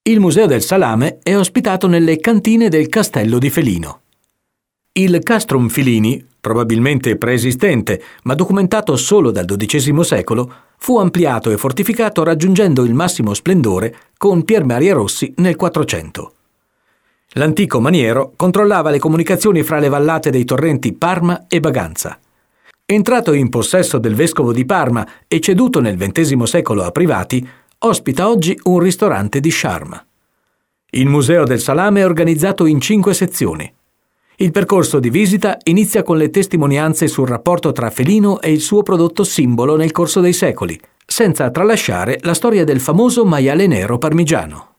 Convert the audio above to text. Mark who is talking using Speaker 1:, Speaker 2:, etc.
Speaker 1: Il Museo del Salame è ospitato nelle cantine del Castello di Felino. Il Castrum Filini, probabilmente preesistente ma documentato solo dal XII secolo, fu ampliato e fortificato raggiungendo il massimo splendore con Pier Maria Rossi nel 400. L'antico maniero controllava le comunicazioni fra le vallate dei torrenti Parma e Baganza. Entrato in possesso del vescovo di Parma e ceduto nel XX secolo a privati, ospita oggi un ristorante di charme. Il Museo del Salame è organizzato in 5 sezioni. Il percorso di visita inizia con le testimonianze sul rapporto tra Felino e il suo prodotto simbolo nel corso dei secoli, senza tralasciare la storia del famoso maiale nero parmigiano.